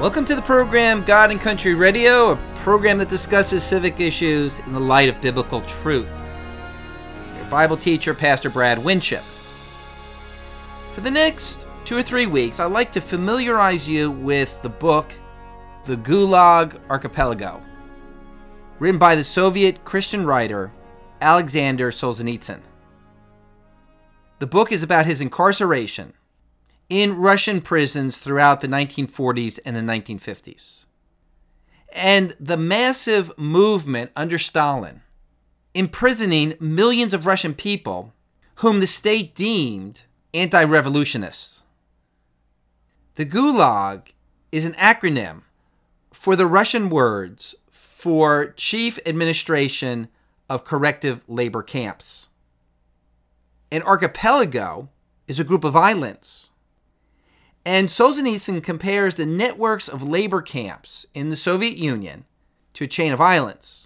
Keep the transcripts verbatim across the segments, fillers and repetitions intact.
Welcome to the program God and Country Radio, a program that discusses civic issues in the light of biblical truth. Your Bible teacher, Pastor Brad Winship. For the next two or three weeks, I'd like to familiarize you with the book, The Gulag Archipelago, written by the Soviet Christian writer Alexander Solzhenitsyn. The book is about his incarceration in Russian prisons throughout the nineteen forties and the nineteen fifties, and the massive movement under Stalin imprisoning millions of Russian people whom the state deemed anti-revolutionists. The Gulag is an acronym for the Russian words for Chief Administration of Corrective Labor Camps. An archipelago is a group of islands. And Solzhenitsyn compares the networks of labor camps in the Soviet Union to a chain of islands.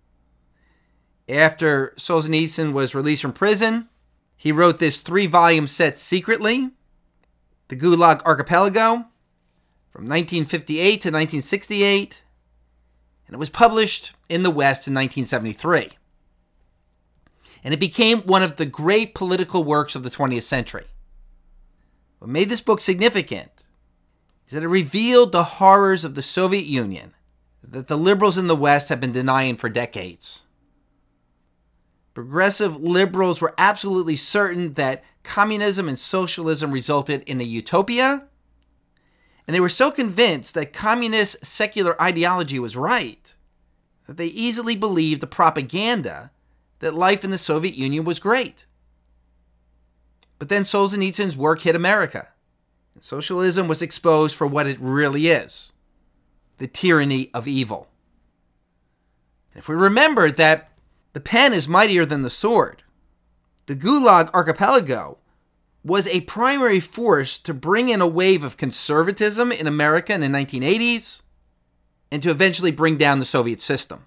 After Solzhenitsyn was released from prison, he wrote this three-volume set secretly, The Gulag Archipelago, from nineteen fifty-eight to nineteen sixty-eight, and it was published in the West in nineteen seventy-three. And it became one of the great political works of the twentieth century. What made this book significant is that it revealed the horrors of the Soviet Union that the liberals in the West have been denying for decades. Progressive liberals were absolutely certain that communism and socialism resulted in a utopia, and they were so convinced that communist secular ideology was right that they easily believed the propaganda that life in the Soviet Union was great. But then Solzhenitsyn's work hit America, and socialism was exposed for what it really is, the tyranny of evil. And if we remember that the pen is mightier than the sword, the Gulag Archipelago was a primary force to bring in a wave of conservatism in America in the nineteen eighties and to eventually bring down the Soviet system.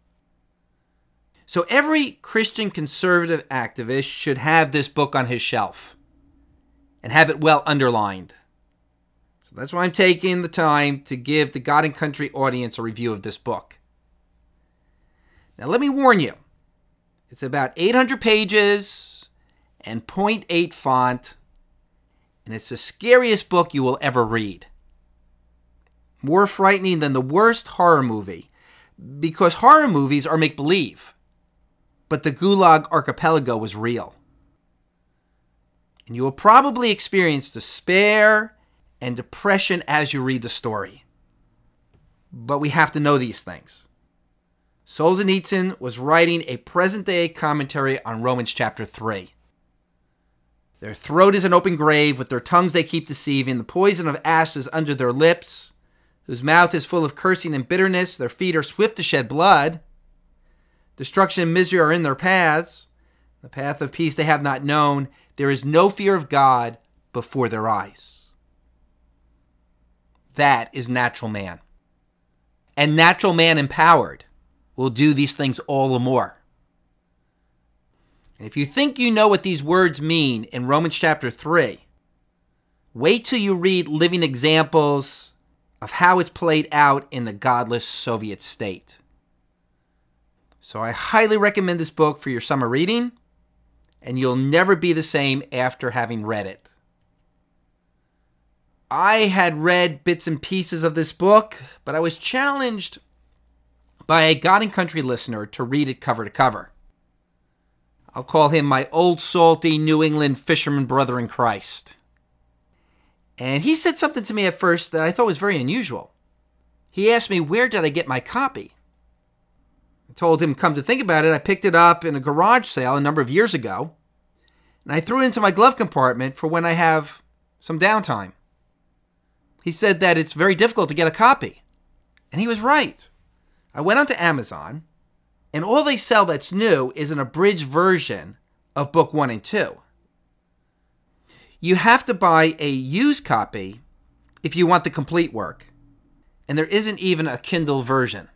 So every Christian conservative activist should have this book on his shelf and have it well underlined. So that's why I'm taking the time to give the God and Country audience a review of this book. Now let me warn you, it's about eight hundred pages and point eight font, and it's the scariest book you will ever read. More frightening than the worst horror movie, because horror movies are make-believe. But the Gulag Archipelago was real. And you will probably experience despair and depression as you read the story. But we have to know these things. Solzhenitsyn was writing a present-day commentary on Romans chapter three. Their throat is an open grave, with their tongues they keep deceiving. The poison of asp is under their lips, whose mouth is full of cursing and bitterness. Their feet are swift to shed blood. Destruction and misery are in their paths. The path of peace they have not known. There is no fear of God before their eyes. That is natural man. And natural man empowered will do these things all the more. And if you think you know what these words mean in Romans chapter three, wait till you read living examples of how it's played out in the godless Soviet state. So I highly recommend this book for your summer reading, and you'll never be the same after having read it. I had read bits and pieces of this book, but I was challenged by a God and Country listener to read it cover to cover. I'll call him my old salty New England fisherman brother in Christ. And he said something to me at first that I thought was very unusual. He asked me, where did I get my copy? I told him, come to think about it, I picked it up in a garage sale a number of years ago, and I threw it into my glove compartment for when I have some downtime. He said that it's very difficult to get a copy. And he was right. I went onto Amazon, and all they sell that's new is an abridged version of book one and two. You have to buy a used copy if you want the complete work, and there isn't even a Kindle version.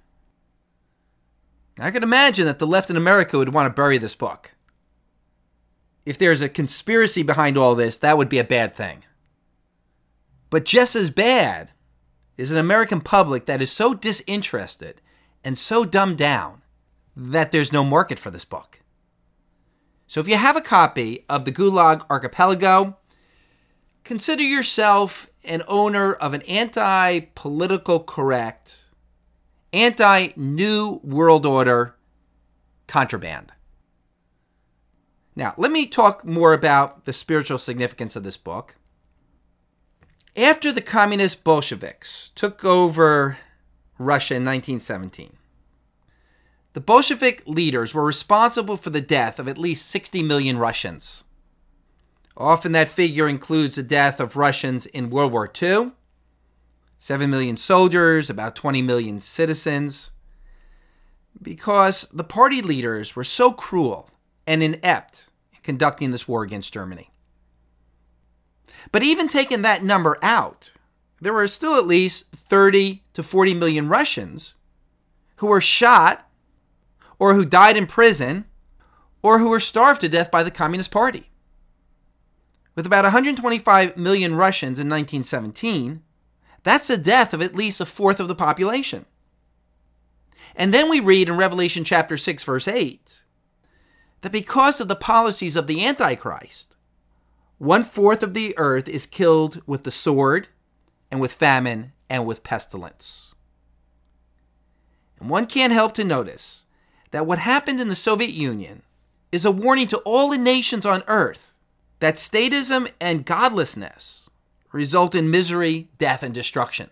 I can imagine that the left in America would want to bury this book. If there's a conspiracy behind all this, that would be a bad thing. But just as bad is an American public that is so disinterested and so dumbed down that there's no market for this book. So if you have a copy of the Gulag Archipelago, consider yourself an owner of an anti-political correct, anti-New World Order contraband. Now, let me talk more about the spiritual significance of this book. After the communist Bolsheviks took over Russia in nineteen seventeen, the Bolshevik leaders were responsible for the death of at least sixty million Russians. Often that figure includes the death of Russians in World War Two, seven million soldiers, about twenty million citizens, because the party leaders were so cruel and inept in conducting this war against Germany. But even taking that number out, there were still at least thirty to forty million Russians who were shot or who died in prison or who were starved to death by the Communist Party. With about one hundred twenty-five million Russians in nineteen seventeen, that's the death of at least a fourth of the population. And then we read in Revelation chapter six, verse eight, that because of the policies of the Antichrist, one-fourth of the earth is killed with the sword and with famine and with pestilence. And one can't help to notice that what happened in the Soviet Union is a warning to all the nations on earth that statism and godlessness result in misery, death, and destruction.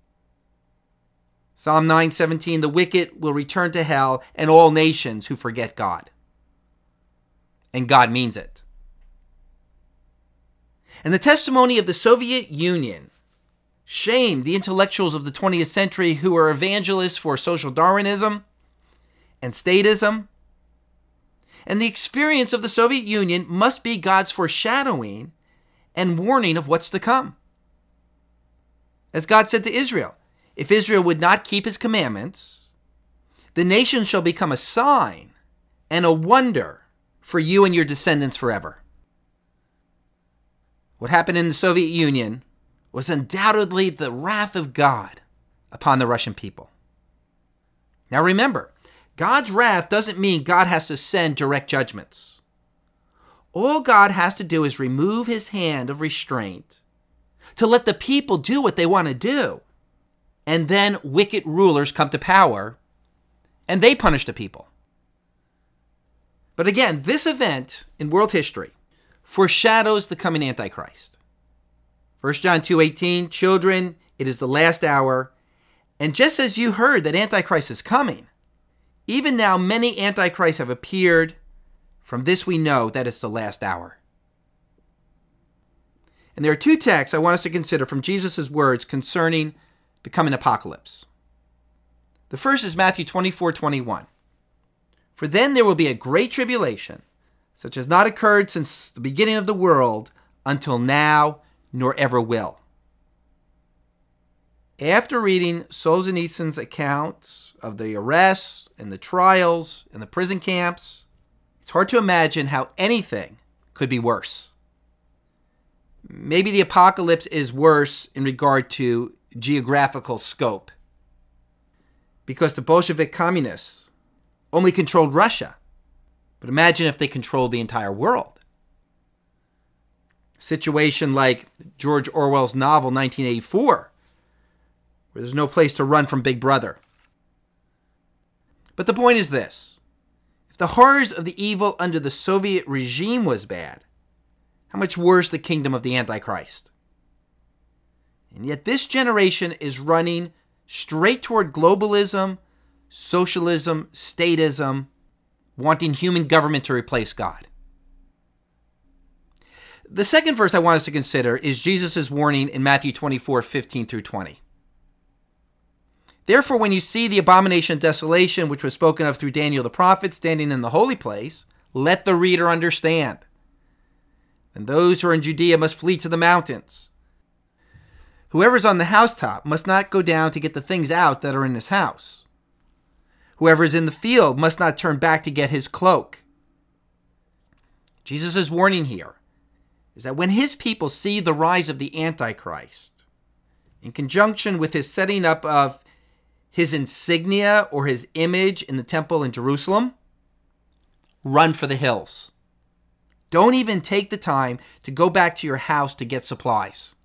Psalm nine seventeen, the wicked will return to hell and all nations who forget God. And God means it. And the testimony of the Soviet Union shamed the intellectuals of the twentieth century who were evangelists for social Darwinism and statism. And the experience of the Soviet Union must be God's foreshadowing and warning of what's to come. As God said to Israel, if Israel would not keep his commandments, the nation shall become a sign and a wonder for you and your descendants forever. What happened in the Soviet Union was undoubtedly the wrath of God upon the Russian people. Now remember, God's wrath doesn't mean God has to send direct judgments. All God has to do is remove his hand of restraint to let the people do what they want to do. And then wicked rulers come to power and they punish the people. But again, this event in world history foreshadows the coming Antichrist. First John two eighteen, children, it is the last hour. And just as you heard that Antichrist is coming, even now many Antichrists have appeared. From this we know that it's the last hour. And there are two texts I want us to consider from Jesus' words concerning the coming apocalypse. The first is Matthew twenty-four twenty-one. For then there will be a great tribulation, such as not occurred since the beginning of the world until now, nor ever will. After reading Solzhenitsyn's accounts of the arrests and the trials and the prison camps, it's hard to imagine how anything could be worse. Maybe the apocalypse is worse in regard to geographical scope, because the Bolshevik communists only controlled Russia. But imagine if they controlled the entire world. A situation like George Orwell's novel nineteen eighty-four, where there's no place to run from Big Brother. But the point is this. If the horrors of the evil under the Soviet regime was bad, how much worse the kingdom of the Antichrist? And yet this generation is running straight toward globalism, socialism, statism, wanting human government to replace God. The second verse I want us to consider is Jesus' warning in Matthew twenty-four fifteen through twenty. Therefore, when you see the abomination of desolation, which was spoken of through Daniel the prophet, standing in the holy place, let the reader understand. And those who are in Judea must flee to the mountains. Whoever's on the housetop must not go down to get the things out that are in his house. Whoever is in the field must not turn back to get his cloak. Jesus' warning here is that when his people see the rise of the Antichrist, in conjunction with his setting up of his insignia or his image in the temple in Jerusalem, run for the hills. Don't even take the time to go back to your house to get supplies.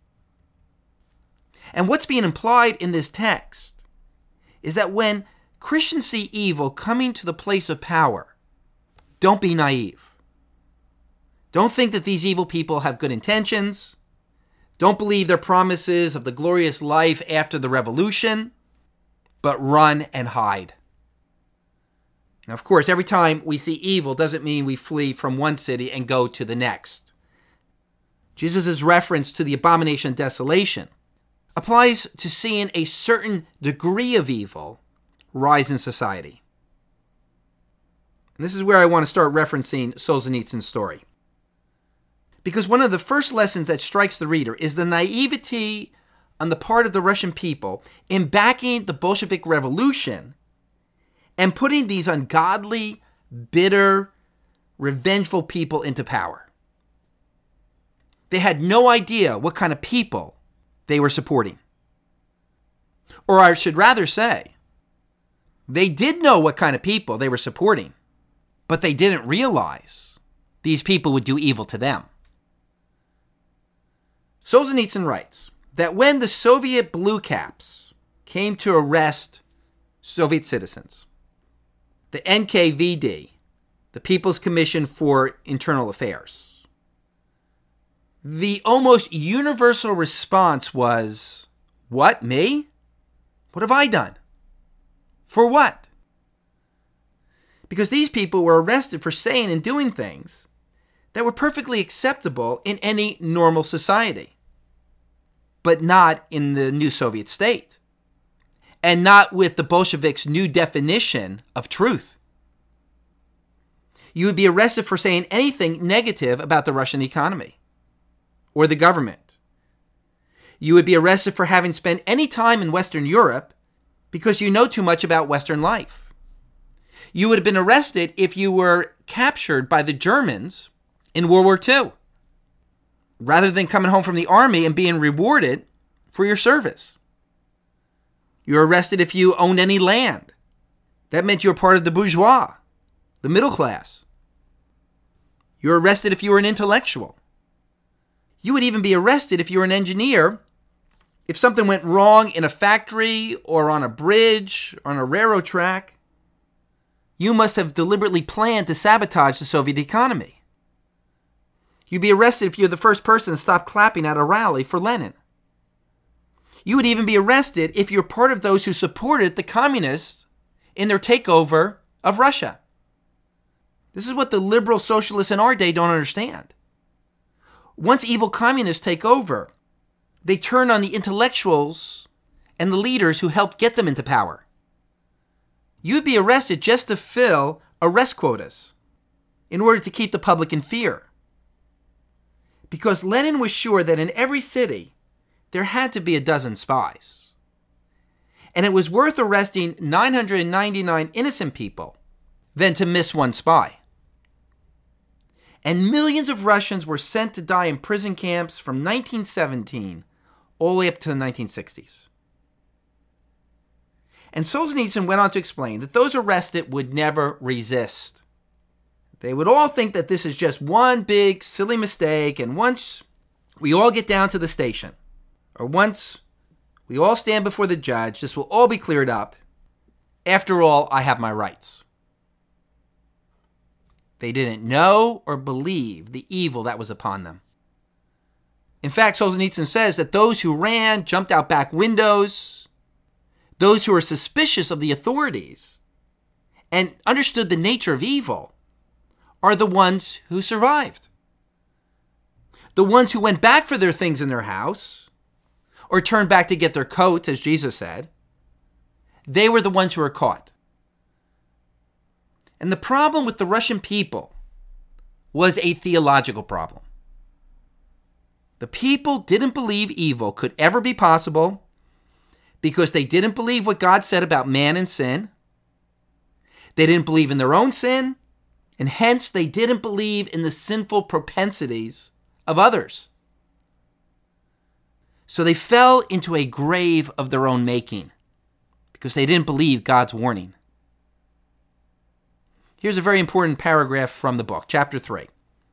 And what's being implied in this text is that when Christians see evil coming to the place of power, don't be naive. Don't think that these evil people have good intentions. Don't believe their promises of the glorious life after the revolution, but run and hide. Now, of course, every time we see evil doesn't mean we flee from one city and go to the next. Jesus' reference to the abomination of desolation applies to seeing a certain degree of evil rise in society. And this is where I want to start referencing Solzhenitsyn's story. Because one of the first lessons that strikes the reader is the naivety on the part of the Russian people in backing the Bolshevik Revolution and putting these ungodly, bitter, revengeful people into power. They had no idea what kind of people they were supporting. Or I should rather say, they did know what kind of people they were supporting, but they didn't realize these people would do evil to them. Solzhenitsyn writes that when the Soviet Blue Caps came to arrest Soviet citizens, the N K V D, the People's Commission for Internal Affairs, the almost universal response was, "What, me? What have I done? For what?" Because these people were arrested for saying and doing things that were perfectly acceptable in any normal society, but not in the new Soviet state, and not with the Bolsheviks' new definition of truth. You would be arrested for saying anything negative about the Russian economy or the government. You would be arrested for having spent any time in Western Europe because you know too much about Western life. You would have been arrested if you were captured by the Germans in World War Two, rather than coming home from the army and being rewarded for your service. You're arrested if you owned any land. That meant you were part of the bourgeois, the middle class. You're arrested if you were an intellectual. You would even be arrested if you were an engineer. If something went wrong in a factory or on a bridge or on a railroad track, you must have deliberately planned to sabotage the Soviet economy. You'd be arrested if you're the first person to stop clapping at a rally for Lenin. You would even be arrested if you're part of those who supported the communists in their takeover of Russia. This is what the liberal socialists in our day don't understand. Once evil communists take over, they turn on the intellectuals and the leaders who helped get them into power. You'd be arrested just to fill arrest quotas in order to keep the public in fear. Because Lenin was sure that in every city, there had to be a dozen spies. And it was worth arresting nine hundred ninety-nine innocent people than to miss one spy. And millions of Russians were sent to die in prison camps from nineteen seventeen all the way up to the nineteen sixties. And Solzhenitsyn went on to explain that those arrested would never resist. They would all think that this is just one big silly mistake, and once we all get down to the station, or once we all stand before the judge, this will all be cleared up. After all, I have my rights. They didn't know or believe the evil that was upon them. In fact, Solzhenitsyn says that those who ran, jumped out back windows, those who were suspicious of the authorities and understood the nature of evil, are the ones who survived. The ones who went back for their things in their house, or turned back to get their coats, as Jesus said, they were the ones who were caught. And the problem with the Russian people was a theological problem. The people didn't believe evil could ever be possible because they didn't believe what God said about man and sin. They didn't believe in their own sin, and hence they didn't believe in the sinful propensities of others. So they fell into a grave of their own making because they didn't believe God's warning. Here's a very important paragraph from the book, chapter three.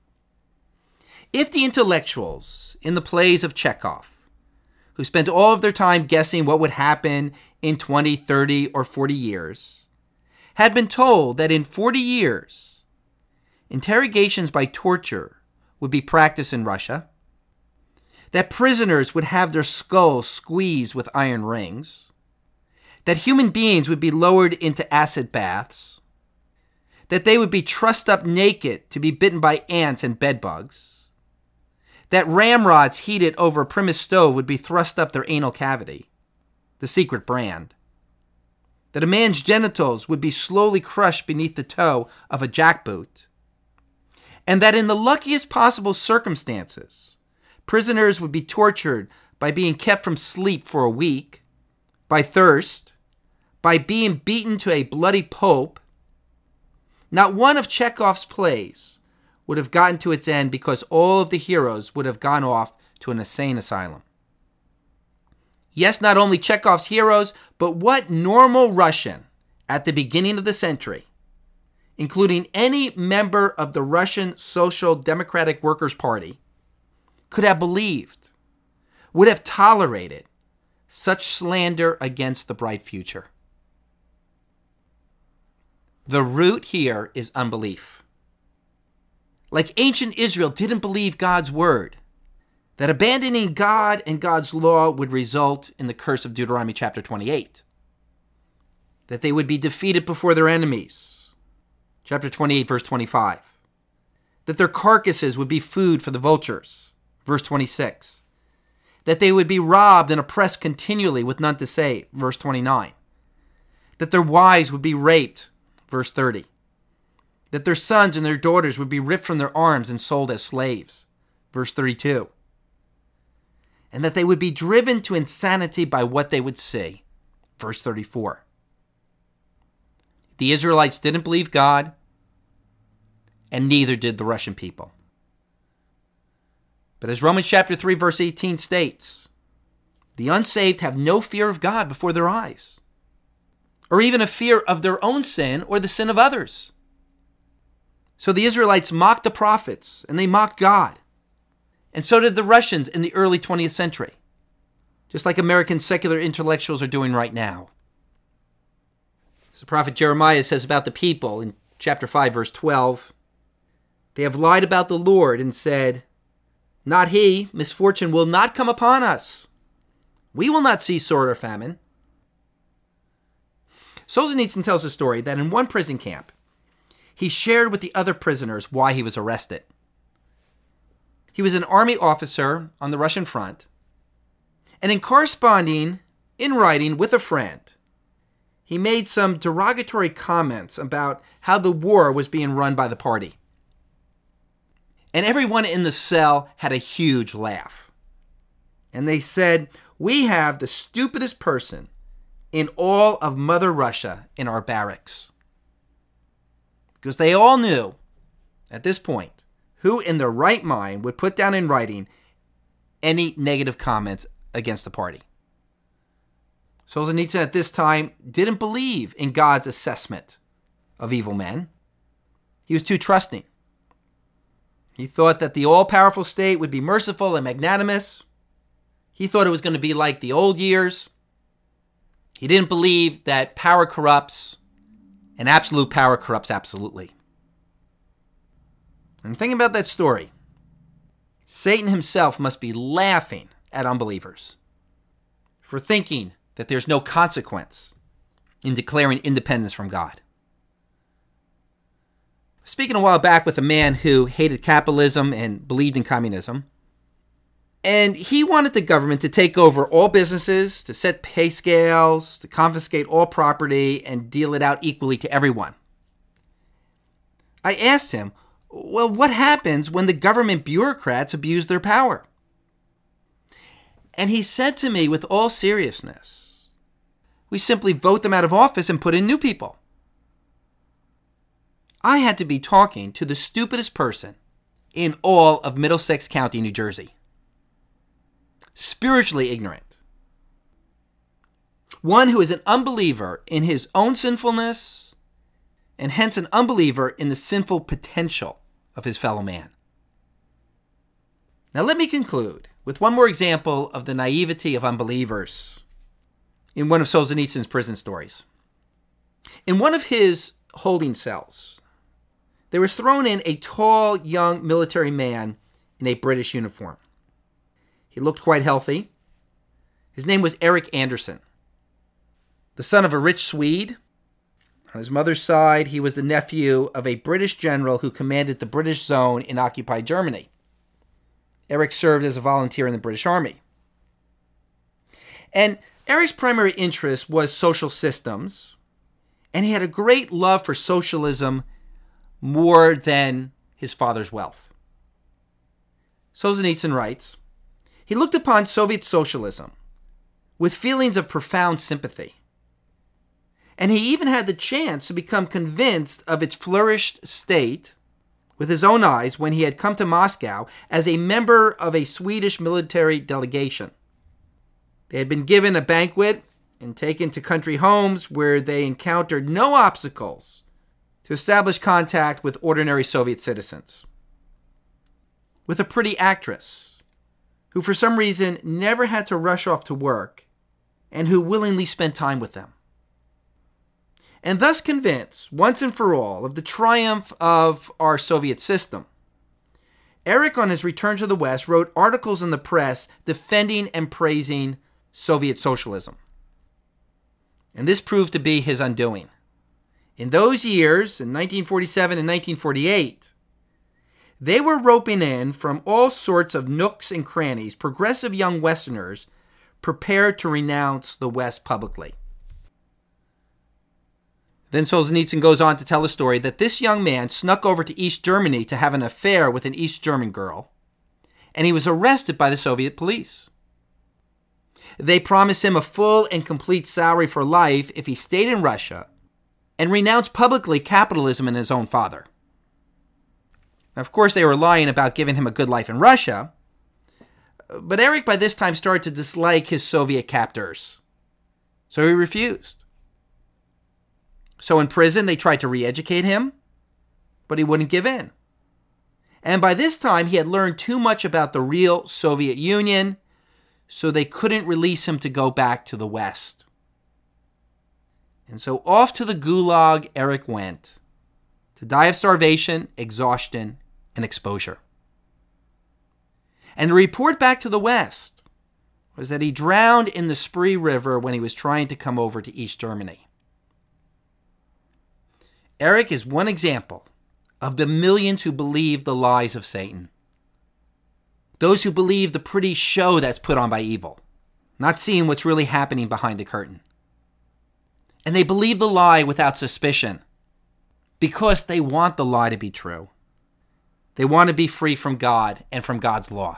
If the intellectuals in the plays of Chekhov, who spent all of their time guessing what would happen in twenty, thirty, or forty years, had been told that in forty years, interrogations by torture would be practiced in Russia, that prisoners would have their skulls squeezed with iron rings, that human beings would be lowered into acid baths, that they would be trussed up naked to be bitten by ants and bedbugs, that ramrods heated over a Primus stove would be thrust up their anal cavity, the secret brand, that a man's genitals would be slowly crushed beneath the toe of a jackboot, and that in the luckiest possible circumstances, prisoners would be tortured by being kept from sleep for a week, by thirst, by being beaten to a bloody pulp. Not one of Chekhov's plays would have gotten to its end because all of the heroes would have gone off to an insane asylum. Yes, not only Chekhov's heroes, but what normal Russian at the beginning of the century, including any member of the Russian Social Democratic Workers' Party, could have believed, would have tolerated such slander against the bright future? The root here is unbelief. Like ancient Israel didn't believe God's word, that abandoning God and God's law would result in the curse of Deuteronomy chapter twenty-eight, that they would be defeated before their enemies, chapter twenty-eight, verse twenty-five, that their carcasses would be food for the vultures, verse twenty-six, that they would be robbed and oppressed continually with none to save, verse twenty-nine, that their wives would be raped, verse thirty, that their sons and their daughters would be ripped from their arms and sold as slaves, verse thirty-two, and that they would be driven to insanity by what they would see, verse thirty-four. The Israelites didn't believe God, and neither did the Russian people. But as Romans chapter three, verse eighteen states, the unsaved have no fear of God before their eyes, or even a fear of their own sin or the sin of others. So the Israelites mocked the prophets, and they mocked God. And so did the Russians in the early twentieth century, just like American secular intellectuals are doing right now. As the prophet Jeremiah says about the people in chapter five, verse twelve, they have lied about the Lord and said, "Not he, misfortune will not come upon us. We will not see sword or famine." Solzhenitsyn tells a story that in one prison camp, he shared with the other prisoners why he was arrested. He was an army officer on the Russian front, and in corresponding in writing with a friend, he made some derogatory comments about how the war was being run by the party. And everyone in the cell had a huge laugh. And they said, "We have the stupidest person in all of Mother Russia in our barracks." Because they all knew, at this point, who in their right mind would put down in writing any negative comments against the party. Solzhenitsyn at this time didn't believe in God's assessment of evil men. He was too trusting. He thought that the all-powerful state would be merciful and magnanimous. He thought it was going to be like the old years. He didn't believe that power corrupts, and absolute power corrupts absolutely. And thinking about that story, Satan himself must be laughing at unbelievers for thinking that there's no consequence in declaring independence from God. Speaking a while back with a man who hated capitalism and believed in communism, and he wanted the government to take over all businesses, to set pay scales, to confiscate all property, and deal it out equally to everyone. I asked him, well, what happens when the government bureaucrats abuse their power? And he said to me with all seriousness, we simply vote them out of office and put in new people. I had to be talking to the stupidest person in all of Middlesex County, New Jersey. spiritually ignorant. One who is an unbeliever in his own sinfulness, and hence an unbeliever in the sinful potential of his fellow man. Now let me conclude with one more example of the naivety of unbelievers in one of Solzhenitsyn's prison stories. In one of his holding cells, there was thrown in a tall, young military man in a British uniform. He looked quite healthy. His name was Eric Anderson. The son of a rich Swede. On his mother's side, he was the nephew of a British general who commanded the British zone in occupied Germany. Eric served as a volunteer in the British Army. And Eric's primary interest was social systems, and he had a great love for socialism more than his father's wealth. Solzhenitsyn writes, he looked upon Soviet socialism with feelings of profound sympathy. And he even had the chance to become convinced of its flourished state with his own eyes when he had come to Moscow as a member of a Swedish military delegation. They had been given a banquet and taken to country homes where they encountered no obstacles to establish contact with ordinary Soviet citizens. With a pretty actress who for some reason never had to rush off to work and who willingly spent time with them. And thus convinced, once and for all, of the triumph of our Soviet system, Eric, on his return to the West, wrote articles in the press defending and praising Soviet socialism. And this proved to be his undoing. In those years, in nineteen forty-seven and nineteen forty-eight, they were roping in from all sorts of nooks and crannies progressive young Westerners prepared to renounce the West publicly. Then Solzhenitsyn goes on to tell a story that this young man snuck over to East Germany to have an affair with an East German girl, and he was arrested by the Soviet police. They promised him a full and complete salary for life if he stayed in Russia and renounced publicly capitalism and his own father. Now, of course, they were lying about giving him a good life in Russia, but Eric by this time started to dislike his Soviet captors, so he refused. So in prison, they tried to re-educate him, but he wouldn't give in. And by this time, he had learned too much about the real Soviet Union, so they couldn't release him to go back to the West. And so off to the Gulag Eric went, to die of starvation, exhaustion, and exposure. And the report back to the West was that he drowned in the Spree River when he was trying to come over to East Germany. Eric is one example of the millions who believe the lies of Satan. Those who believe the pretty show that's put on by evil, not seeing what's really happening behind the curtain. And they believe the lie without suspicion because they want the lie to be true. They want to be free from God and from God's law.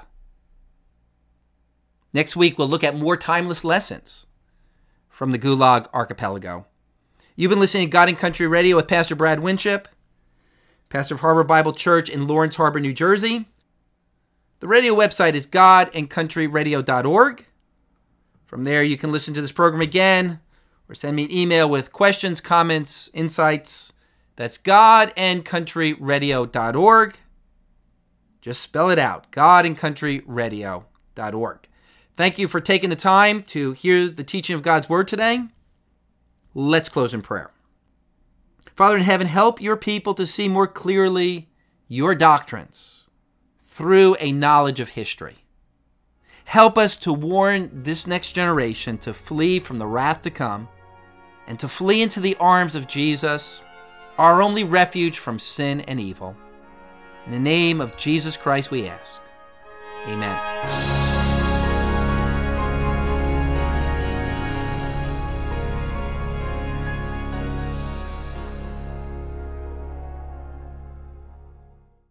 Next week, we'll look at more timeless lessons from the Gulag Archipelago. You've been listening to God and Country Radio with Pastor Brad Winship, pastor of Harbor Bible Church in Lawrence Harbor, New Jersey. The radio website is god and country radio dot org. From there, you can listen to this program again or send me an email with questions, comments, insights. That's god and country radio dot org. Just spell it out, god and country radio dot org. Thank you for taking the time to hear the teaching of God's Word today. Let's close in prayer. Father in heaven, help your people to see more clearly your doctrines through a knowledge of history. Help us to warn this next generation to flee from the wrath to come and to flee into the arms of Jesus, our only refuge from sin and evil. In the name of Jesus Christ we ask. Amen.